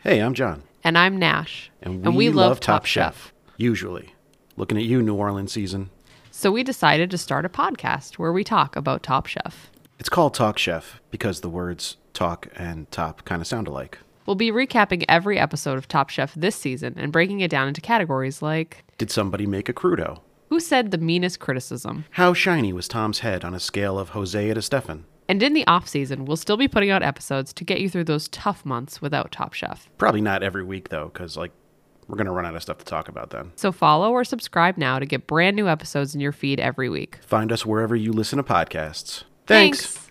Hey, I'm John. And I'm Nash. And we love Top Chef. Usually. Looking at you, New Orleans season. So we decided to start a podcast where we talk about Top Chef. It's called Talk Chef because the words talk and top kind of sound alike. We'll be recapping every episode of Top Chef this season and breaking it down into categories like... Did somebody make a crudo? Who said the meanest criticism? How shiny was Tom's head on a scale of Jose to Stefan? And in the off-season, we'll still be putting out episodes to get you through those tough months without Top Chef. Probably not every week, though, because, we're going to run out of stuff to talk about then. So follow or subscribe now to get brand new episodes in your feed every week. Find us wherever you listen to podcasts. Thanks.